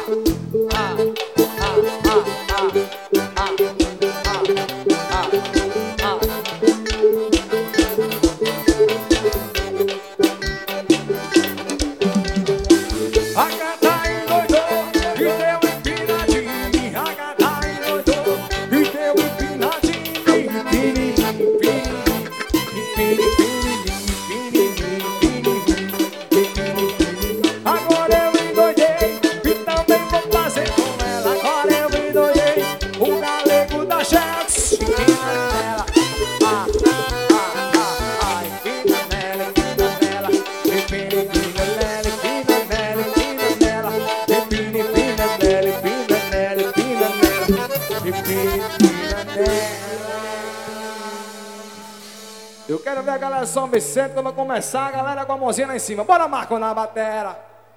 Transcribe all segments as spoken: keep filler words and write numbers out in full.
Eu quero ver a galera São Vicente quando começar, a galera com a mãozinha lá em cima. Bora, Marco, na batera.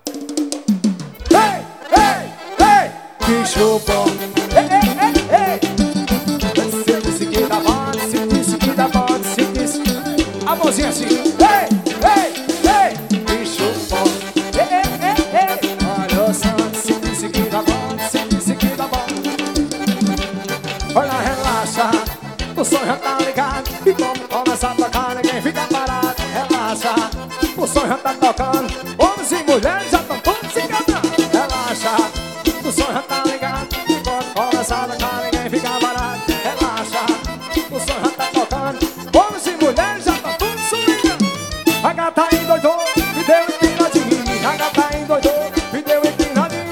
Ei, ei, ei, bicho bom. Ei, ei, ei, ei. Se disse que dá bom, se disse que dá bom, se disse. A mãozinha assim. Ei, ei, ei, bicho bom. Ei, ei, ei, ei. Olha o som, se disse que dá bom, se disse que dá bom. Olha, relaxa, o som já tá ligado. E como começa a tocar, ninguém fica parado. Relaxa, o som já tá tocando. Homens e mulheres já estão todos se enganando. Relaxa, o som já tá ligado. E quando começa a tocar, ninguém fica parado. Relaxa, o som já tá tocando. Homens e mulheres já estão todos se enganando. A gata endoidou, me deu empinadinho. A gata endoidou, me deu empinadinho.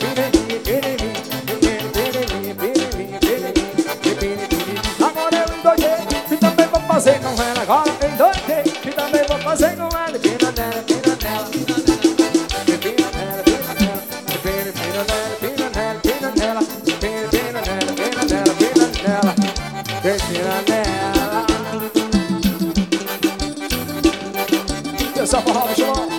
Agora eu endoidei e também vou fazer com ela. Agora eu endoidei e também vou fazer com ela. Pina nela, pina nela, pina nela, pina nela, pina nela, pina nela, pina nela, pina nela, pina nela, pina nela, pina nela, pina nela. Essa forró, João.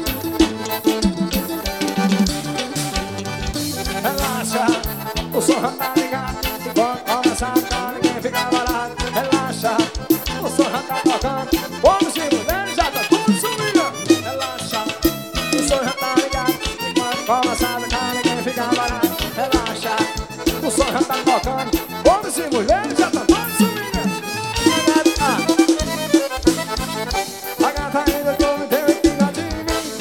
Relaxa, o som já tá ligado. Quando começa a tocar, ninguém fica parado. Relaxa, o som já tá tocando. Homens e mulheres já tá tudo subindo. Relaxa, o som já tá ligado. Quando começa a tocar, ninguém fica parado. Relaxa, o som já tá tocando. Homens e mulheres já tá tudo subindo. A gata ainda come, deu empinadinho.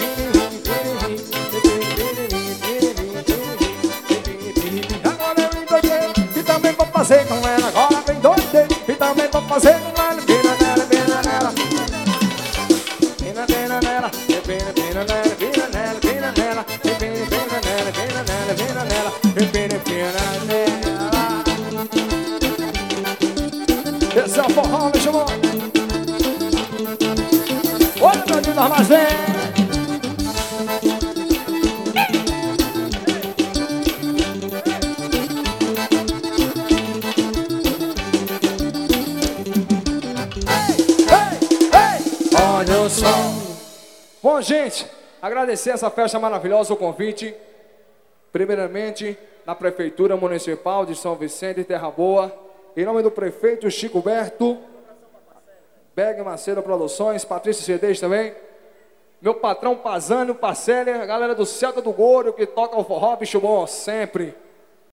Agora eu endoidei e também vou fazer com ela. Agora eu endoidei e também vou fazer com ela. Pina nela, pina nela, pina pina nela, pina pina nela, pina nela, pina nela, pina pina nela, pina nela, pina nela, pina pina nela. Esse é o forró, me chamou. Olha, meu lindo armazém. Olha o som. Bom, gente, agradecer essa festa maravilhosa, o convite. Primeiramente, na Prefeitura Municipal de São Vicente, Terra Boa. Em nome do prefeito Chico Berto, Beg Macedo Produções, Patrícia C Ds também. Meu patrão Pazano, Parcélia, a galera do Celta do Goro, que toca o forró, bicho bom, sempre.